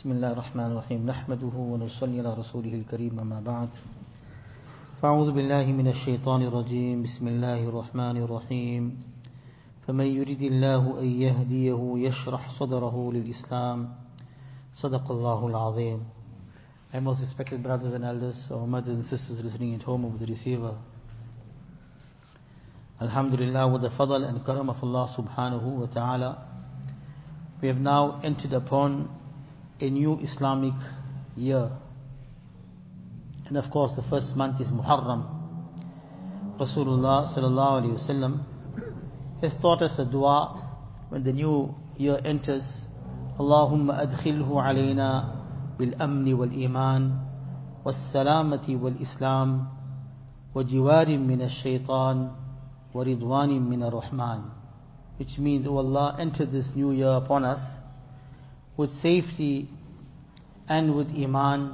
بسم الله الرحمن الرحيم نحمده ونصلي على رسوله الكريم أما بعد فأعوذ بالله من الشيطان الرجيم بسم الله الرحمن الرحيم فمن يريد الله أن يهديه يشرح صدره للإسلام صدق الله العظيم. My most respected brothers and elders, our mothers and sisters listening at home over the receiver, Alhamdulillah, with the fadl and karam of Allah subhanahu wa ta'ala, we have now entered upon a new Islamic year. And of course the first month is Muharram. Rasulullah sallallahu alayhi wasallam has taught us a dua when the new year enters. Allahumma adkhilhu alayna bil amni wal iman was salamati wal islam wa jiwarin min ash-shaytan wa ridwanin min ar-rahman. Which means, O Allah, enter this new year upon us with safety and with iman,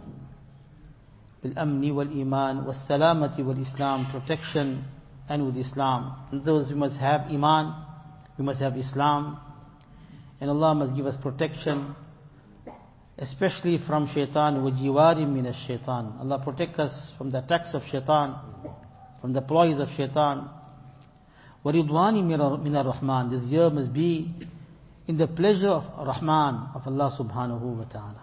bil amni wal iman was salamati wal islam, protection, and with Islam. In those we must have iman, we must have Islam, and Allah must give us protection, especially from shaitan, wa jiwarin min ash-shaitan. Allah protect us from the attacks of shaitan, from the ploys of shaitan. Wa ridwani min ar-rahman. This year must be in the pleasure of Rahman, of Allah subhanahu wa ta'ala.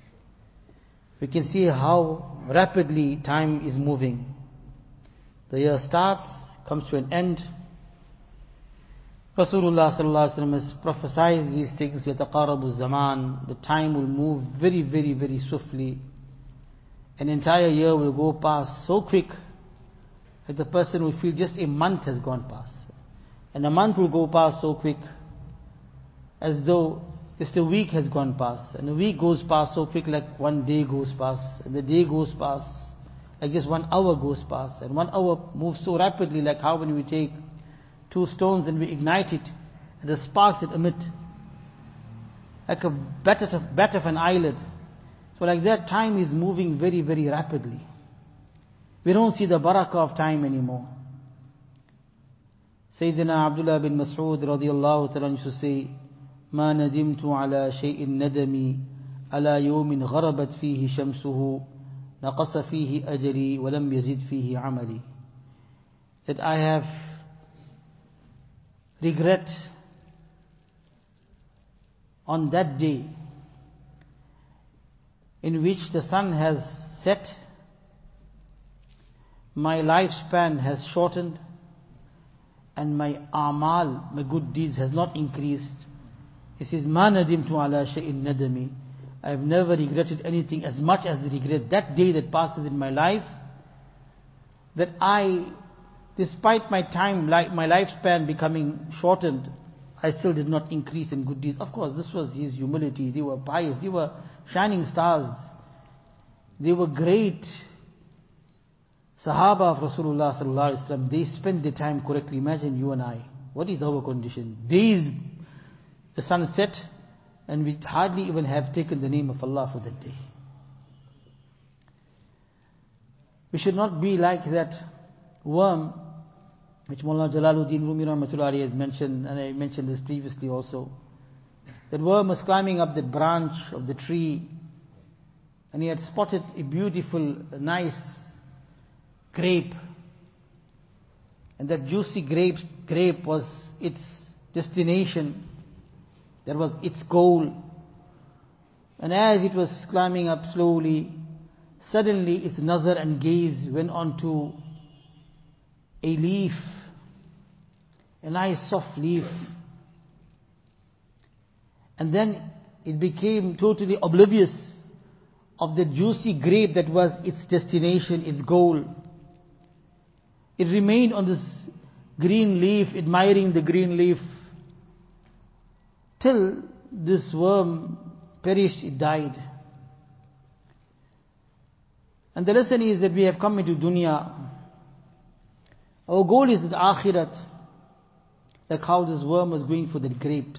We can see how rapidly time is moving. The year starts, comes to an end. Rasulullah sallallahu alaihi wasallam has prophesied these things, yataqarabu zaman. The time will move very, very, very swiftly. An entire year will go past so quick that the person will feel just a month has gone past. And a month will go past so quick as though just a week has gone past. And a week goes past so quick like one day goes past. And the day goes past like just 1 hour goes past. And 1 hour moves so rapidly, like how when we take 2 stones and we ignite it, and the sparks it emit like a bat of an eyelid. So like that, time is moving very, very rapidly. We don't see the barakah of time anymore. Sayyidina Abdullah bin Mas'ud radiyallahu ta'ala used to say, ما ندمت على شيء ندمي على يوم غربت فيه شمسه نقص فيه أجلي ولم يزد فيه عملي. That I have regret on that day in which the sun has set, my lifespan has shortened, and my amal, my good deeds, has not increased. He says, Ma nadimtu ala shay'in nadami. I have never regretted anything as much as the regret that day that passes in my life, that I, despite my time, my lifespan becoming shortened, I still did not increase in good deeds. Of course, this was his humility. They were pious. They were shining stars. They were great Sahaba of Rasulullah sallallahu alaihi wasallam. They spent their time correctly. Imagine you and I. What is our condition? Days the sun set, and we hardly even have taken the name of Allah for that day. We should not be like that worm, which Mullah Jalaluddin Rumi Rahmatullahi has mentioned, and I mentioned this previously also. That worm was climbing up the branch of the tree, and he had spotted a beautiful, nice grape. And that juicy grape was its destination. That was its goal. And as it was climbing up slowly, suddenly its nazar and gaze went onto a leaf, a nice soft leaf. And then it became totally oblivious of the juicy grape that was its destination, its goal. It remained on this green leaf, admiring the green leaf, till this worm perished, it died. And the lesson is that we have come into dunya. Our goal is the akhirat, like how this worm was going for the grapes.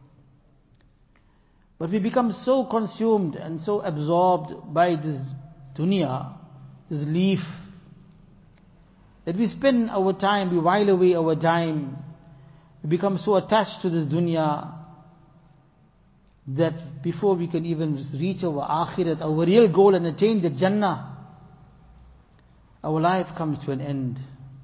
But we become so consumed and so absorbed by this dunya, this leaf, that we spend our time, we while away our time, we become so attached to this dunya that before we can even reach our akhirat, our real goal and attain the Jannah, our life comes to an end.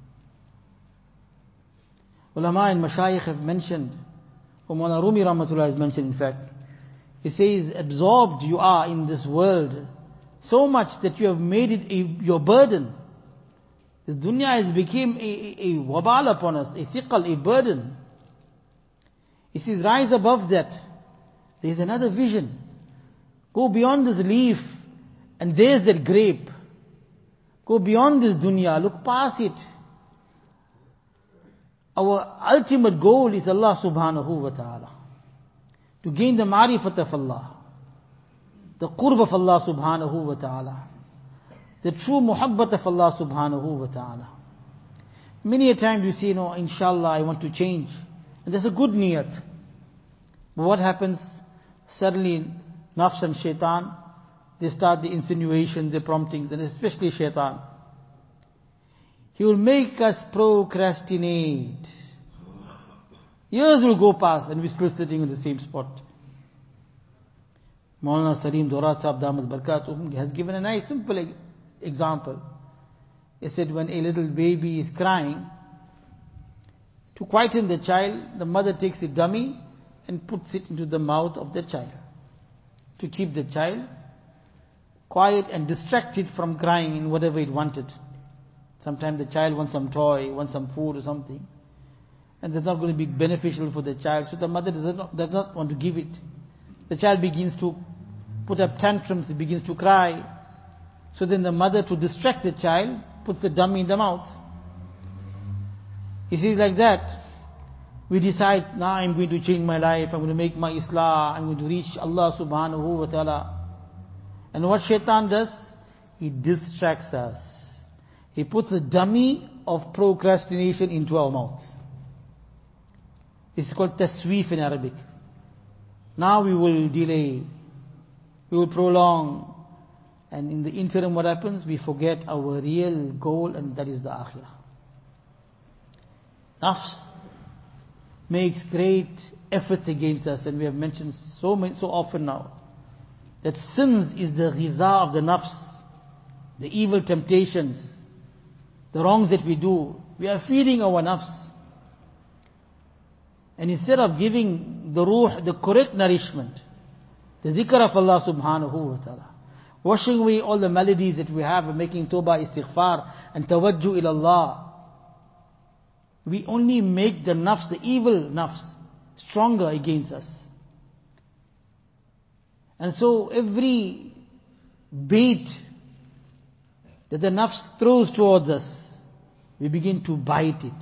Ulama and Mashayikh have mentioned, Maulana Rumi Rahmatullah has mentioned in fact, he says, absorbed you are in this world so much that you have made it your burden. This dunya has become a wabal upon us, a thiqal, a burden. He says, rise above that. There is another vision. Go beyond this leaf, and there's that grape. Go beyond this dunya, look past it. Our ultimate goal is Allah subhanahu wa ta'ala. To gain the ma'rifat of Allah, the qurb of Allah subhanahu wa ta'ala, the true muhabbat of Allah subhanahu wa ta'ala. Many a time you say, no, inshallah, I want to change. And there's a good niyat. But what happens? Suddenly, nafs and shaitan, they start the insinuation, the promptings, and especially shaitan. He will make us procrastinate. Years will go past and we're still sitting in the same spot. Maulana Salim Dorat Sahib Damat Barakatuh has given a nice simple example. He said when a little baby is crying, to quieten the child, the mother takes a dummy and puts it into the mouth of the child to keep the child quiet and distracted from crying in whatever it wanted. Sometimes the child wants some toy, wants some food or something, and that's not going to be beneficial for the child, so the mother does not want to give it. The child begins to put up tantrums, it begins to cry. So then the mother, to distract the child, puts the dummy in the mouth. He says like that, we decide, now I'm going to change my life, I'm going to make my Islah, I'm going to reach Allah subhanahu wa ta'ala. And what shaitan does? He distracts us. He puts the dummy of procrastination into our mouth. It's called tasweef in Arabic. Now we will delay, we will prolong, and in the interim what happens? We forget our real goal, and that is the akhirah. Nafs makes great efforts against us, and we have mentioned so often now that sins is the ghiza of the nafs, the evil temptations, the wrongs that we do. We are feeding our nafs. And instead of giving the ruh the correct nourishment, the dhikr of Allah subhanahu wa ta'ala, washing away all the maladies that we have and making tawbah, istighfar and tawajjuh ila Allah, we only make the nafs, the evil nafs, stronger against us. And so every bait that the nafs throws towards us, we begin to bite it.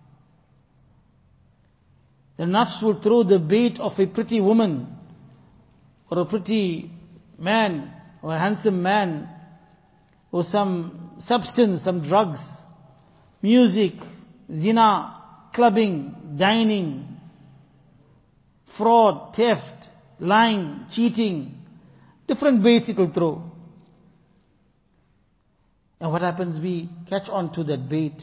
The nafs will throw the bait of a pretty woman, or a pretty man, or a handsome man, or some substance, some drugs, music, zina, clubbing, dining, fraud, theft, lying, cheating, different baits it will throw. And what happens? We catch on to that bait.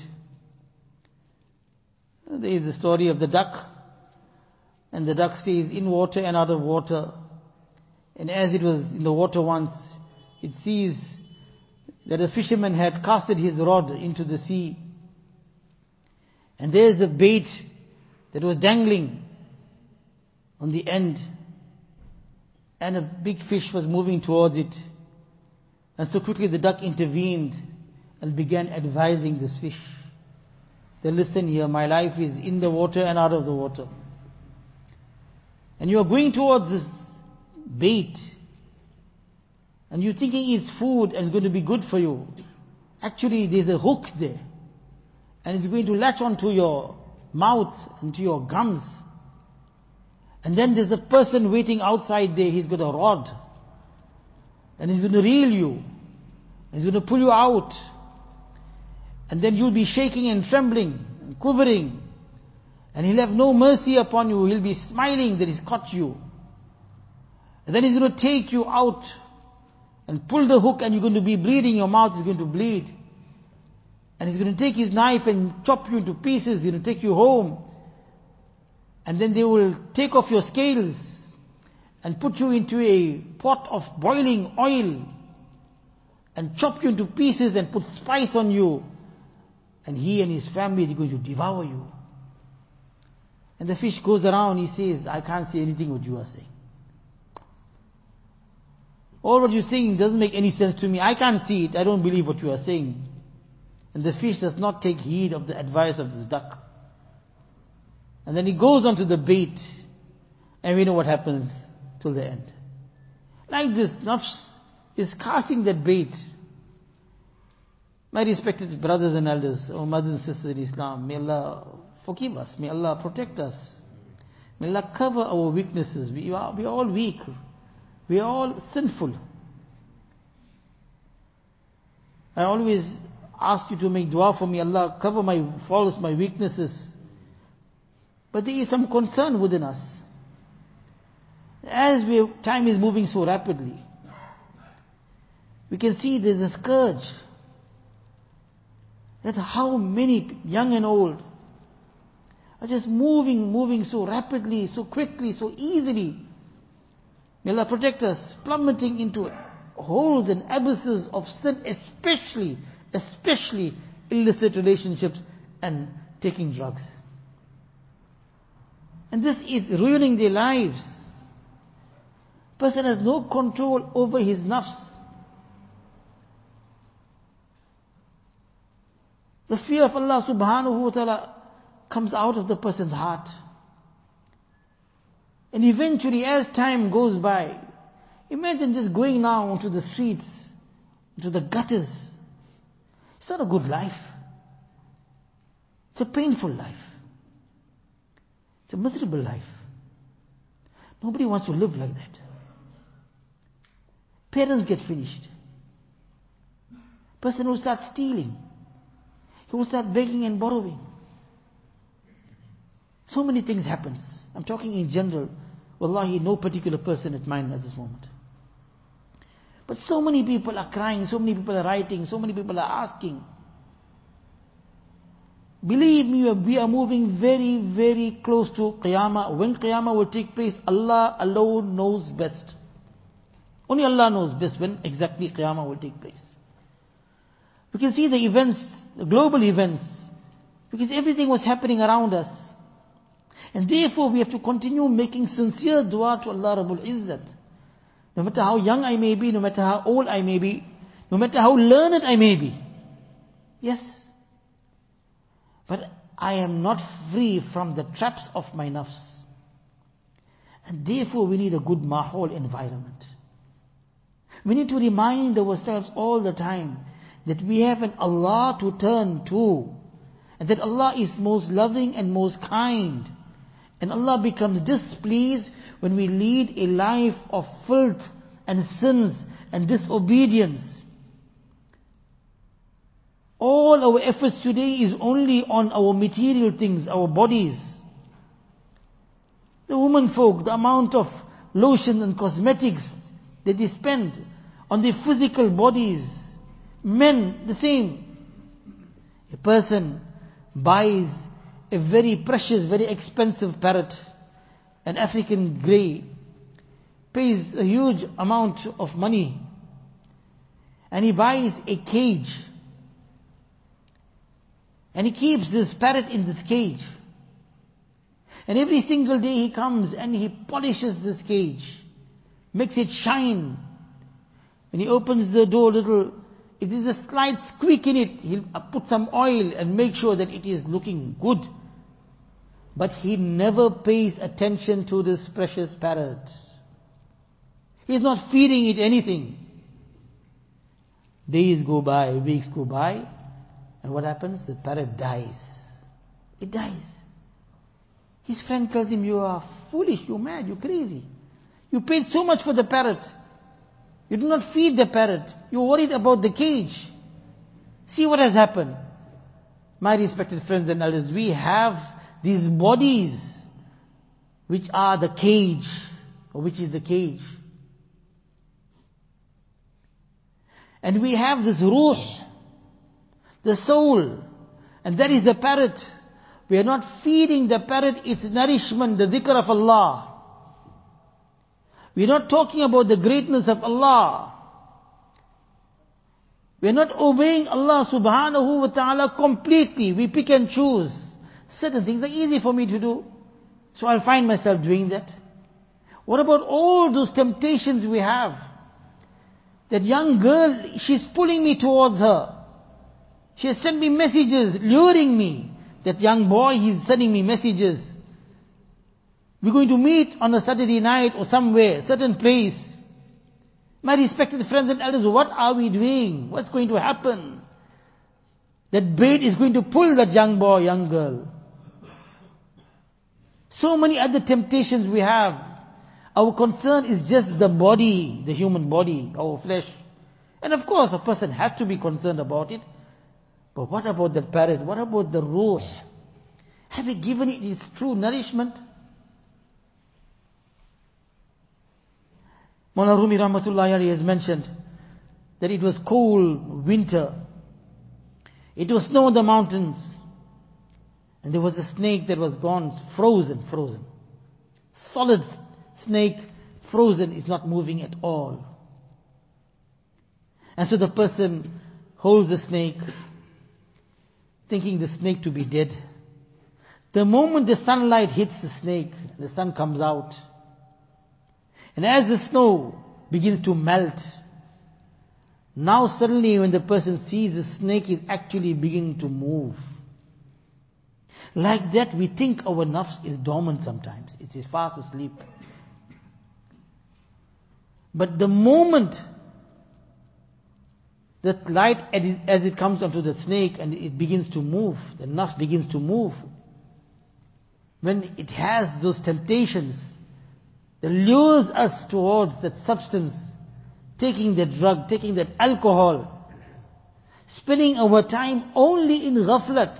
There is a story of the duck, and the duck stays in water and out of water. And as it was in the water once, it sees that a fisherman had casted his rod into the sea. And there is the bait that was dangling on the end. And a big fish was moving towards it. And so quickly the duck intervened and began advising this fish. Then listen here, my life is in the water and out of the water. And you are going towards this bait, and you're thinking it's food and it's going to be good for you. Actually, there's a hook there, and it's going to latch onto your mouth and to your gums. And then there's a person waiting outside there. He's got a rod, and he's going to reel you, and he's going to pull you out. And then you'll be shaking and trembling and quivering, and he'll have no mercy upon you. He'll be smiling that he's caught you. And then he's going to take you out and pull the hook, and you're going to be bleeding. Your mouth is going to bleed. And he's going to take his knife and chop you into pieces. He's going to take you home. And then they will take off your scales. and put you into a pot of boiling oil and chop you into pieces and put spice on you, and he and his family is going to devour you. And the fish goes around, he says, I can't see anything what you are saying. All what you're saying doesn't make any sense to me. I can't see it. I don't believe what you are saying. And the fish does not take heed of the advice of this duck. And then he goes on to the bait, and we know what happens till the end. Like this, nafs is casting that bait. My respected brothers and elders, our mothers and sisters in Islam, may Allah forgive us, may Allah protect us, may Allah cover our weaknesses. We are all weak, we are all sinful. I always ask you to make dua for me, Allah cover my faults, my weaknesses. But there is some concern within us. As time is moving so rapidly, we can see there's a scourge. That how many young and old are just moving so rapidly, so quickly, so easily. May Allah protect us, plummeting into holes and abysses of sin, especially illicit relationships and taking drugs. And this is ruining their lives. Person has no control over his nafs. The fear of Allah subhanahu wa ta'ala comes out of the person's heart. And eventually, as time goes by, imagine just going now onto the streets, into the gutters. It's not a good life. It's a painful life. It's a miserable life. Nobody wants to live like that. Parents get finished. Person will start stealing. He will start begging and borrowing. So many things happens. I'm talking in general. Wallahi, no particular person at mind at this moment. But so many people are crying, so many people are writing, so many people are asking. Believe me, we are moving very, very close to Qiyamah. When Qiyamah will take place, Allah alone knows best. Only Allah knows best when exactly Qiyamah will take place. We can see the events, the global events, because everything was happening around us. And therefore we have to continue making sincere dua to Allah Rabbul Izzat. No matter how young I may be, no matter how old I may be, no matter how learned I may be. Yes. But I am not free from the traps of my nafs. And therefore we need a good mahol environment. We need to remind ourselves all the time that we have an Allah to turn to, and that Allah is most loving and most kind. And Allah becomes displeased when we lead a life of filth and sins and disobedience. All our efforts today is only on our material things, our bodies. The women folk, the amount of lotion and cosmetics that they spend on their physical bodies. Men, the same. A person buys a very precious, very expensive parrot, an African grey, pays a huge amount of money, and he buys a cage, and he keeps this parrot in this cage, and every single day he comes and he polishes this cage, makes it shine. When he opens the door a little, if there's a slight squeak in it, he'll put some oil and make sure that it is looking good. But he never pays attention to this precious parrot. He's not feeding it anything. Days go by, weeks go by, and what happens? The parrot dies. It dies. His friend tells him, you are foolish, you're mad, you're crazy. You paid so much for the parrot. You do not feed the parrot. You're worried about the cage. See what has happened. My respected friends and elders, we have these bodies which are the cage, or which is the cage. And we have this ruh, the soul, and that is the parrot. We are not feeding the parrot its nourishment, the dhikr of Allah. We We're not talking about the greatness of Allah. We're not obeying Allah subhanahu wa ta'ala completely. We pick and choose. Certain things are easy for me to do, so I'll find myself doing that. What about all those temptations we have? That young girl, she's pulling me towards her. She has sent me messages, luring me. That young boy, he's sending me messages. We're going to meet on a Saturday night or somewhere, certain place. My respected friends and elders, what are we doing? What's going to happen? That bait is going to pull that young boy, young girl. So many other temptations we have. Our concern is just the body, the human body, our flesh. And of course, a person has to be concerned about it. But what about the parrot? What about the ruh? Have we given it its true nourishment? Mawlana Rumi Rahmatullahi Alayhi has mentioned that it was cold winter. It was snow on the mountains. And there was a snake that was gone, frozen. Solid snake, frozen, is not moving at all. And so the person holds the snake, thinking the snake to be dead. The moment the sunlight hits the snake, the sun comes out. And as the snow begins to melt, now suddenly when the person sees the snake is actually beginning to move. Like that we think our nafs is dormant sometimes. It is fast asleep. But the moment that light as it comes onto the snake and it begins to move, the nafs begins to move. When it has those temptations that lures us towards that substance, taking that drug, taking that alcohol, spending our time only in ghaflat,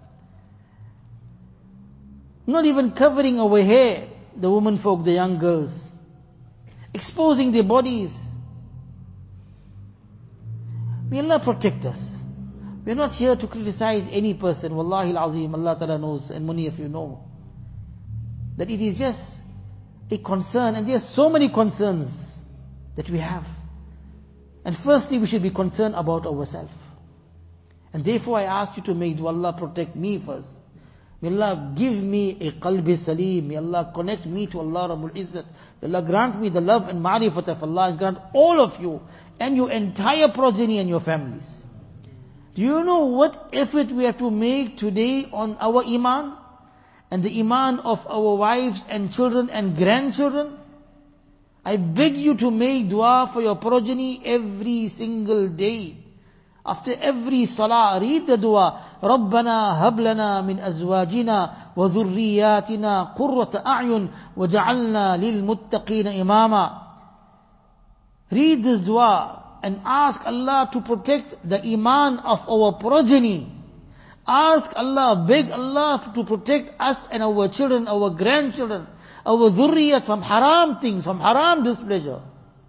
not even covering our hair, the women folk, the young girls, exposing their bodies. May Allah protect us. We are not here to criticize any person. Wallahi al-azim, Allah Ta'ala knows, and many of you know, that it is just a concern, and there are so many concerns that we have. And firstly, we should be concerned about ourselves. And therefore I ask you to may Allah protect me first. May Allah give me a qalbi salim. May Allah connect me to Allah Rabbul Izzat. May Allah grant me the love and ma'rifat of Allah, and grant all of you and your entire progeny and your families. Do you know what effort we have to make today on our iman? And the iman of our wives and children and grandchildren? I beg you to make dua for your progeny every single day. After every salah, read the dua. رَبَّنَا هَبْ لَنَا مِنْ أَزْوَاجِنَا وَذُرِّيَّاتِنَا قُرَّةَ أَعْيُنٍ وَجَعَلْنَا لِلْمُتَّقِينَ إِمَامًا. Read this dua and ask Allah to protect the iman of our progeny. Ask Allah, beg Allah to protect us and our children, our grandchildren, our dhurriyat from haram things, from haram displeasure.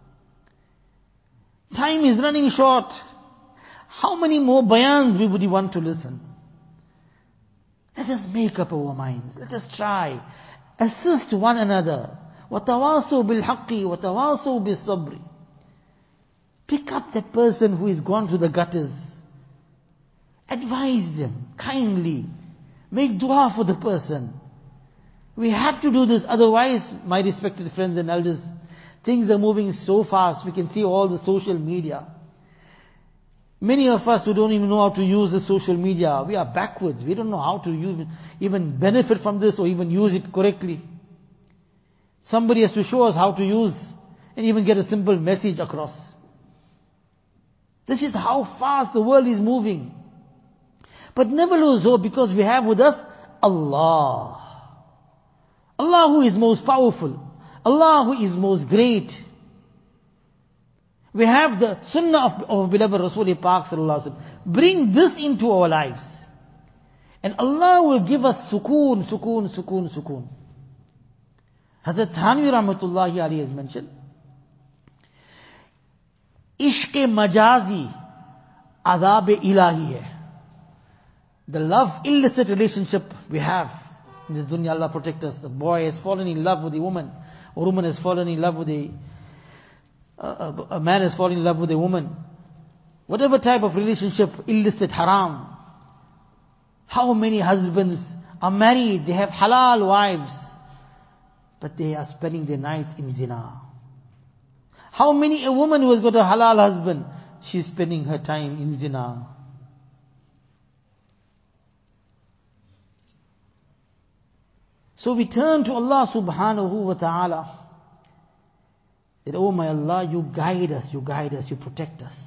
Time is running short. How many more bayans we would want to listen? Let us make up our minds. Let us try. Assist one another. وَتَوَاصُوا بِالْحَقِّ وَتَوَاصُوا بِالصَّبْرِ. Pick up that person who is gone to the gutters. Advise them kindly. Make dua for the person. We have to do this, otherwise, my respected friends and elders, things are moving so fast. We can see all the social media. Many of us who don't even know how to use the social media, we are backwards. We don't know how to even benefit from this or even use it correctly. Somebody has to show us how to use and even get a simple message across. This is how fast the world is moving. But never lose hope, because we have with us Allah. Allah who is most powerful. Allah who is most great. We have the sunnah of beloved Rasul Pak Sallallahu Alaihi Wasallam. Bring this into our lives. And Allah will give us sukoon. Hazrat Thanvi Rahmatullahi Alayhi has mentioned, Ishq majazi adab ilahi hai. The love, illicit relationship we have in this dunya, Allah protect us. The boy has fallen in love with the woman. a woman has fallen in love with a man has fallen in love with a woman. Whatever type of relationship, illicit, haram. How many husbands are married, they have halal wives, but they are spending their nights in zina. How many a woman who has got a halal husband, she's spending her time in zina. So we turn to Allah subhanahu wa ta'ala. That, oh my Allah, you guide us, you protect us.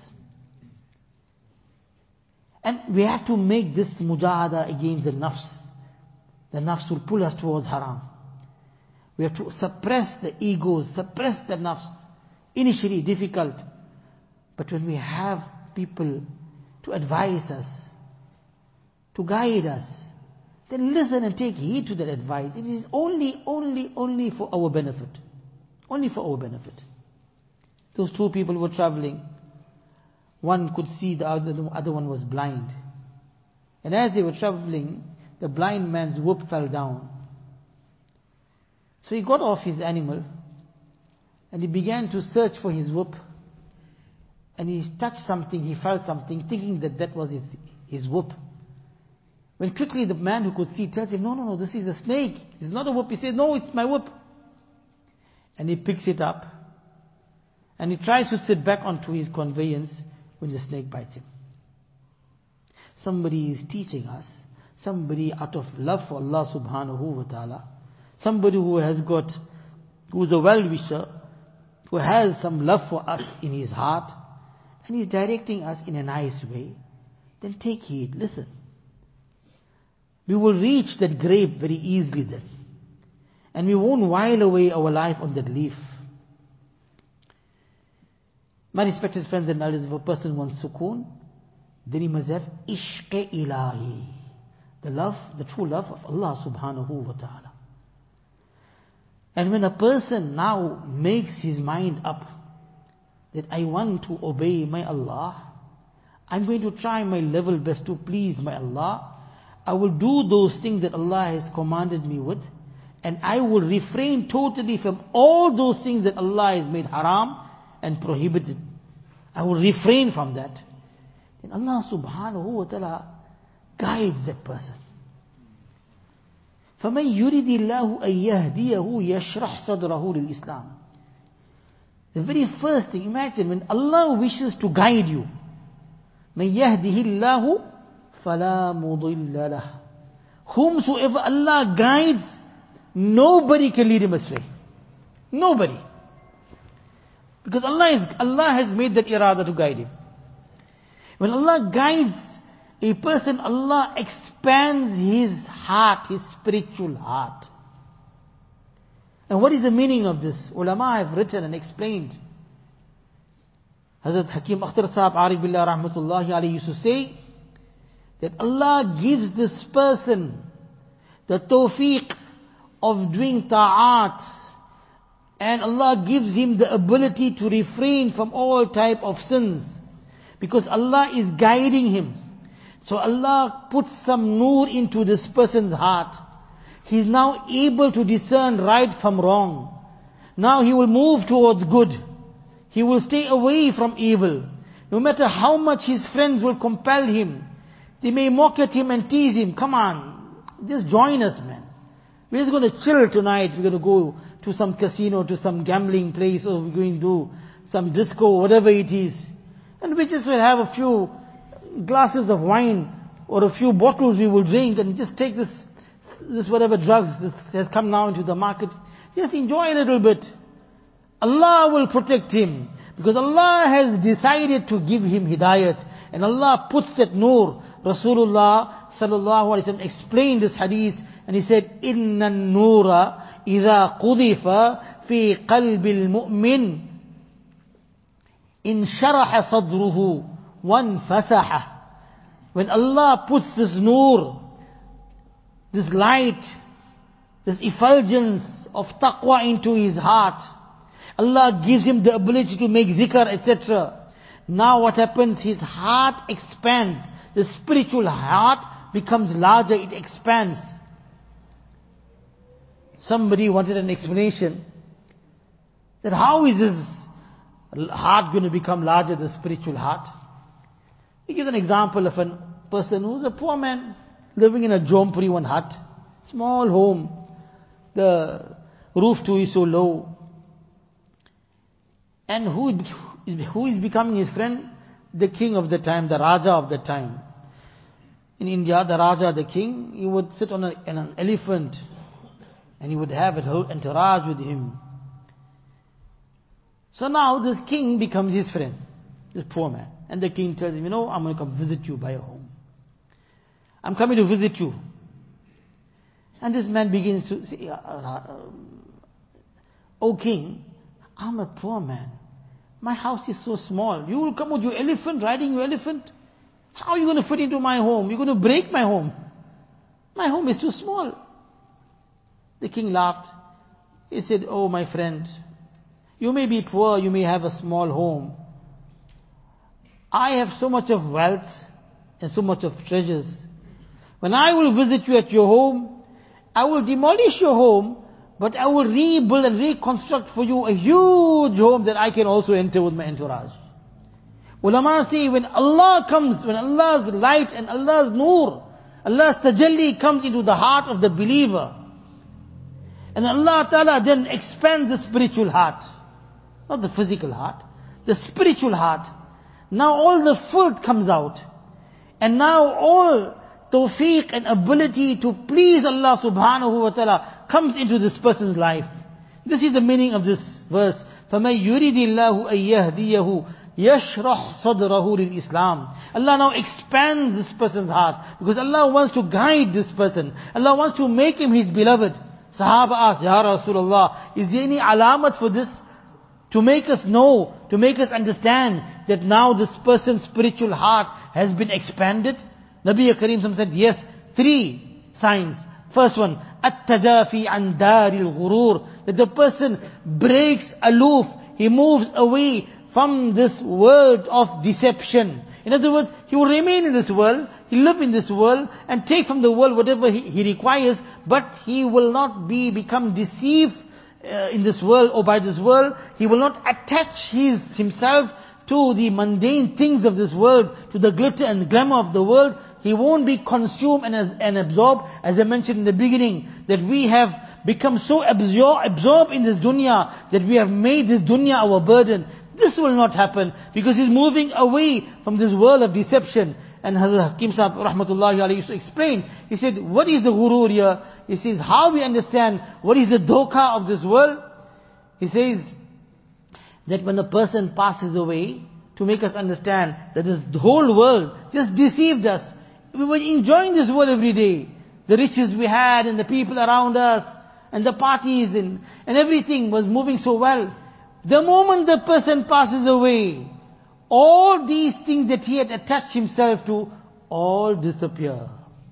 And we have to make this mujahada against the nafs. The nafs will pull us towards haram. We have to suppress the egos, suppress the nafs. Initially difficult. But when we have people to advise us, to guide us, then listen and take heed to that advice. It is only for our benefit. Only for our benefit. Those two people were traveling. One could see, the other one was blind. And as they were traveling, the blind man's whip fell down. So he got off his animal and he began to search for his whip. And he touched something, he felt something, thinking that was his whip. When quickly the man who could see tells him, no, this is a snake. It's not a whip. He says, no, it's my whip. And he picks it up. And he tries to sit back onto his conveyance when the snake bites him. Somebody is teaching us. Somebody out of love for Allah subhanahu wa ta'ala. Somebody who is a well-wisher, who has some love for us in his heart, and he's directing us in a nice way. Then take heed, listen. We will reach that grave very easily then. And we won't while away our life on that leaf. My respected friends and elders, if a person wants sukoon, then he must have ishq ilahi. The true love of Allah subhanahu wa ta'ala. And when a person now makes his mind up that I want to obey my Allah, I'm going to try my level best to please my Allah, I will do those things that Allah has commanded me with, and I will refrain totally from all those things that Allah has made haram and prohibited. I will refrain from that. Then Allah subhanahu wa ta'ala guides that person. فَمَنْ يُرِدِ اللَّهُ أَن يَهْدِيَهُ يَشْرَحْ صَدْرَهُ لِلْإِسْلَامِ. The very first thing, imagine when Allah wishes to guide you. مَنْ يَهْدِهِ اللَّهُ فَلَا مُضِلَّ لَهُ. Whomsoever Allah guides, nobody can lead him astray. Nobody. Because Allah has made that irada to guide him. When Allah guides a person, Allah expands his heart, his spiritual heart. And what is the meaning of this? Ulama have written and explained. Hazrat Hakim Akhtar Sahab Arif Billah Rahmatullahi Alayhi used to say that Allah gives this person the tawfiq of doing ta'at, and Allah gives him the ability to refrain from all type of sins, because Allah is guiding him. So Allah puts some nur into this person's heart. He's now able to discern right from wrong. Now he will move towards good. He will stay away from evil. No matter how much his friends will compel him. They may mock at him and tease him. Come on, just join us, man. We're just going to chill tonight. We're going to go to some casino, to some gambling place, or we're going to do some disco, whatever it is. And we just will have a few glasses of wine or a few bottles we will drink and just take this whatever drugs this has come now into the market. Just enjoy a little bit. Allah will protect him, because Allah has decided to give him hidayat, and Allah puts that nur. Rasulullah sallallahu alaihi wasallam explained this hadith, and he said, "Inna an-nura idha qudifa fi qalbi al-mu'min in sharaha sadruhu wanfasaha." When Allah puts this nur, this light, this effulgence of taqwa into his heart, Allah gives him the ability to make zikr, etc. Now what happens? His heart expands. The spiritual heart becomes larger, it expands. Somebody wanted an explanation That how is his heart going to become larger, the spiritual heart? He gives an example of a person who's a poor man living in a jompri, one hut, small home. The roof too is so low. And who is becoming his friend? The king of the time, the Raja of the time. In India, the Raja, the king, he would sit on an elephant and he would have a whole entourage with him. So now this king becomes his friend, this poor man. And the king tells him, I'm going to come visit you by your home. I'm coming to visit you. And this man begins to say, "O king, I'm a poor man. My house is so small. You will come with your elephant, riding your elephant? How are you going to fit into my home? You're going to break my home. My home is too small." The king laughed. He said, "Oh, my friend, you may be poor, you may have a small home. I have so much of wealth and so much of treasures. When I will visit you at your home, I will demolish your home, but I will rebuild and reconstruct for you a huge home that I can also enter with my entourage." Ulama say, when Allah comes, when Allah's light and Allah's nur, Allah's tajalli comes into the heart of the believer, and Allah Ta'ala then expands the spiritual heart, not the physical heart, the spiritual heart. Now all the filth comes out, and now all tawfiq and ability to please Allah subhanahu wa ta'ala comes into this person's life. This is the meaning of this verse. فَمَنْ يُرِدِ اللَّهُ أَنْ يَهْدِيَهُ يَشْرَحْ صَدْرَهُ لِلْإِسْلَامِ. Allah now expands this person's heart, because Allah wants to guide this person. Allah wants to make him His beloved. Sahaba asked, "Ya Rasulullah, is there any alamat for this? To make us know, to make us understand that now this person's spiritual heart has been expanded?" Nabi Kareem said, yes, 3 signs. First one, at-tajafi an daril ghurur, that the person breaks aloof, he moves away from this world of deception. In other words, he will remain in this world, he will live in this world, and take from the world whatever he requires, but he will not become deceived in this world or by this world. He will not attach himself to the mundane things of this world, to the glitter and glamour of the world. He won't be consumed and absorbed, as I mentioned in the beginning, that we have become so absorbed in this dunya, that we have made this dunya our burden. This will not happen, because he's moving away from this world of deception. And Hazrat Hakim Sahib rahmatullahi alayhi used to explain, he said, what is the ghurur here? He says, how we understand what is the dhokha of this world? He says that when a person passes away, to make us understand that this whole world just deceived us. We were enjoying this world every day. The riches we had and the people around us and the parties and everything was moving so well. The moment the person passes away, all these things that he had attached himself to, all disappear.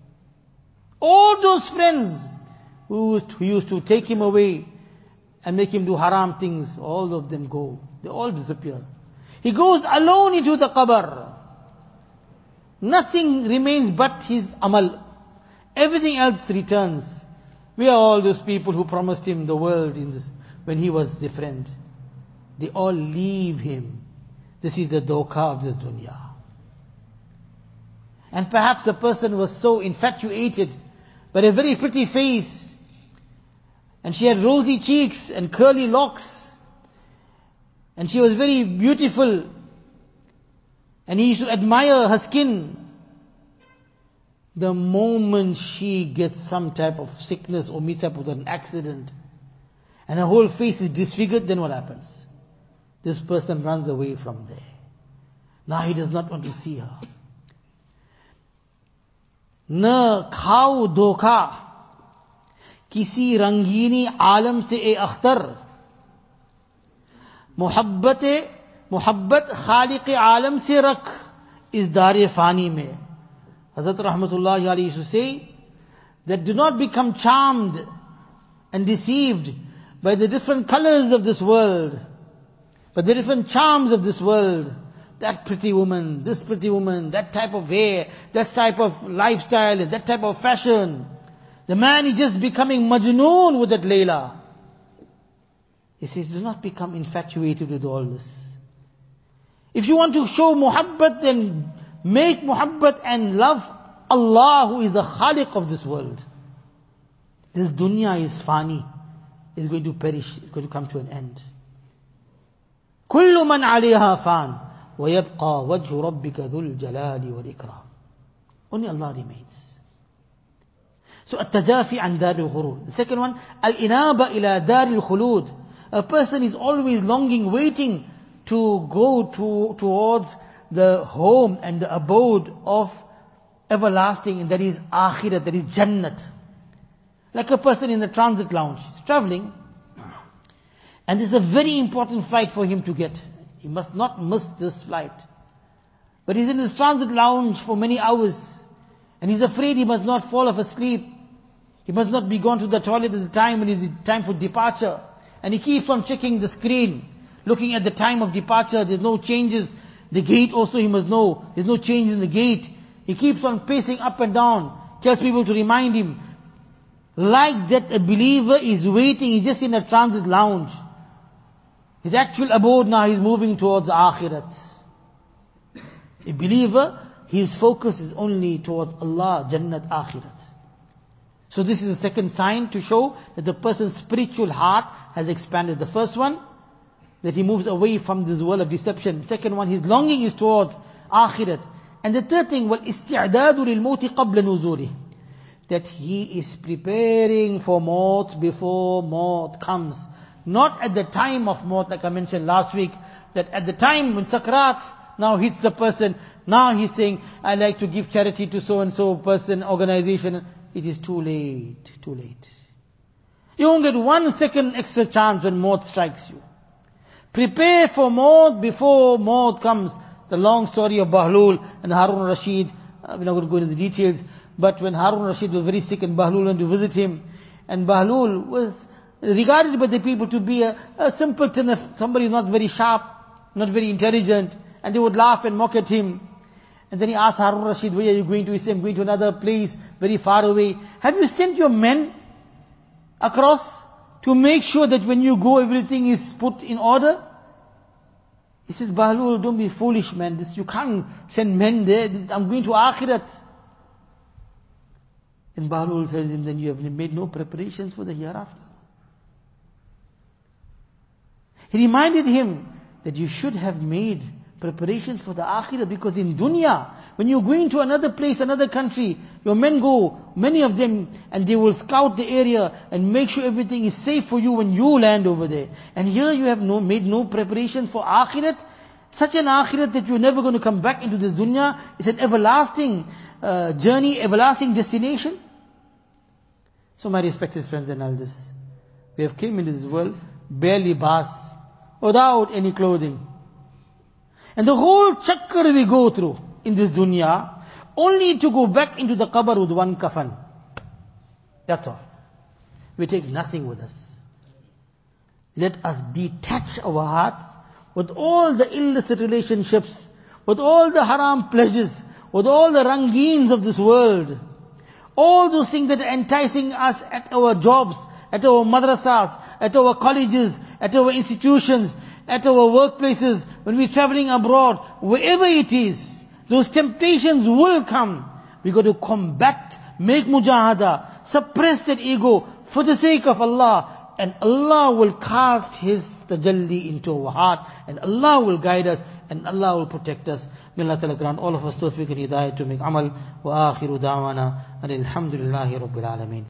All those friends who used to take him away and make him do haram things, all of them go. They all disappear. He goes alone into the qabr. Nothing remains but his amal. Everything else returns. We are all those people who promised him the world when he was the friend. They all leave him. This is the dhokha of this dunya. And perhaps the person was so infatuated by a very pretty face, and she had rosy cheeks and curly locks, and she was very beautiful, and he used to admire her skin. The moment she gets some type of sickness or meets up with an accident, and her whole face is disfigured, then what happens? This person runs away from there. Now he does not want to see her. Na khao dhokha kisi rangini alam se e akhtar, muhabbat khaliq alam se rakh is dar-e fani mein. Hazrat Rahmatullahi alayhi used to say that do not become charmed and deceived by the different colors of this world, by the different charms of this world. That pretty woman, this pretty woman, that type of hair, that type of lifestyle, that type of fashion. The man is just becoming majnoon with that Layla. He says, do not become infatuated with all this. If you want to show muhabbat, then make muhabbat and love Allah, who is the khaliq of this world. This dunya is fani. It's going to perish. It's going to come to an end. كل من عليها فان ويبقى وجه ربك ذو الجلال والإكرام. Only Allah remains. So التجافي عن دار الغرور. The second one, الإنابة إلى دار الخلود. A person is always longing, waiting to go towards the home and the abode of everlasting, and that is akhirat, that is jannat. Like a person in the transit lounge, he's traveling, and this is a very important flight for him to get. He must not miss this flight. But he's in his transit lounge for many hours, and he's afraid he must not fall off asleep. He must not be gone to the toilet at the time when it's time for departure. And he keeps on checking the screen, looking at the time of departure. There's no changes. The gate also he must know. There's no change in the gate. He keeps on pacing up and down. Tells people to remind him. Like that, a believer is waiting. He's just in a transit lounge. His actual abode now, he's moving towards akhirat. A believer, his focus is only towards Allah, Jannat, akhirat. So this is the second sign to show that the person's spiritual heart has expanded. The first one, that he moves away from this world of deception. Second one, his longing is towards akhirat. And the third thing, وَالْإِسْتِعْدَادُ لِلْمَوْتِ قَبْلَ نُزُولِهِ, that he is preparing for maut before maut comes. Not at the time of maut, like I mentioned last week, that at the time when sakrat now hits the person, now he's saying, I like to give charity to so-and-so person, organization. It is too late, too late. You won't get 1 second extra chance when maut strikes you. Prepare for maut before maut comes. The long story of Bahlul and Harun Rashid, we're not going to go into the details, but when Harun Rashid was very sick and Bahlul went to visit him, and Bahlul was regarded by the people to be a simpleton, somebody not very sharp, not very intelligent, and they would laugh and mock at him. And then he asked Harun Rashid, where are you going to? He said, I'm going to another place, very far away. Have you sent your men across to make sure that when you go, everything is put in order? He says, Bahlul, don't be foolish, man. You can't send men there. I'm going to Akhirat. And Bahlul tells him, then you have made no preparations for the hereafter. He reminded him that you should have made preparations for the Akhirah, because in dunya, when you're going to another place, another country, your men go, many of them, and they will scout the area and make sure everything is safe for you when you land over there. And here you have made no preparation for Akhirat, such an Akhirat that you're never going to come back into this dunya. It's an everlasting journey, everlasting destination. So my respected friends and elders, we have came into this world barely bas, without any clothing. And the whole chakkar we go through in this dunya, only to go back into the qabr with 1 kafan. That's all. We take nothing with us. Let us detach our hearts with all the illicit relationships, with all the haram pleasures, with all the rangeens of this world. All those things that are enticing us at our jobs, at our madrasas, at our colleges, at our institutions, at our workplaces, when we're traveling abroad, wherever it is, those temptations will come. We got to combat, make mujahada, suppress that ego for the sake of Allah, and Allah will cast His tajalli into our heart, and Allah will guide us, and Allah will protect us. May Allah Ta'ala grant all of us tawfiq and hidayah to make amal. Wa akhiru da'wana alhamdulillahi rabbil alameen.